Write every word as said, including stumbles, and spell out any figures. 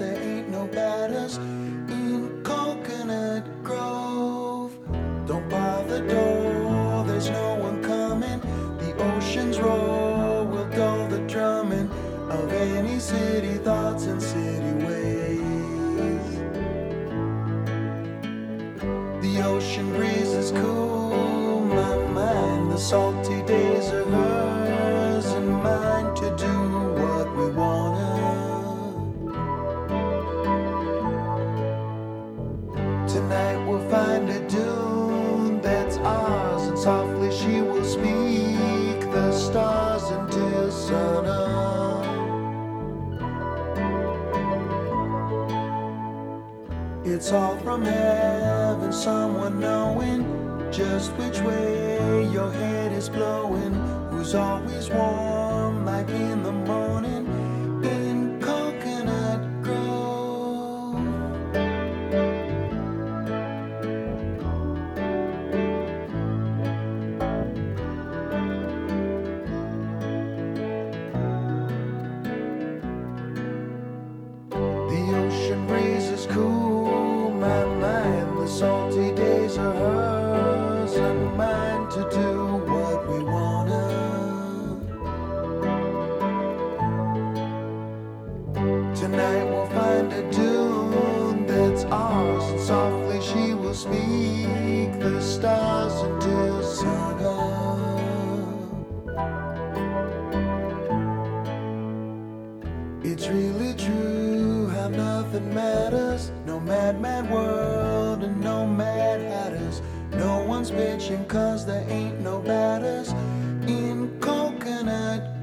there ain't no batters in Coconut Grove. Don't bar the door, there's no one coming. The ocean's roar will dull the drumming of any city thoughts and city ways. The ocean breeze is cool, my mind. The salty days are hers and mine to do what we wanna. Tonight we'll find a dune that's ours, and softly she will speak the stars until sunup. It's all from heaven, someone knowing just which way your head is blowing, who's always warm like in the morning in Coconut Grove. The ocean breeze is cool, my mind. The salty days are hers and mine to do what we wanna. Tonight we'll find a dune that's ours, and softly she will speak the stars until sunup. It's really true how nothing matters. No mad, mad world and no mad hatters. No one's bitching cause there ain't no batters in Coconut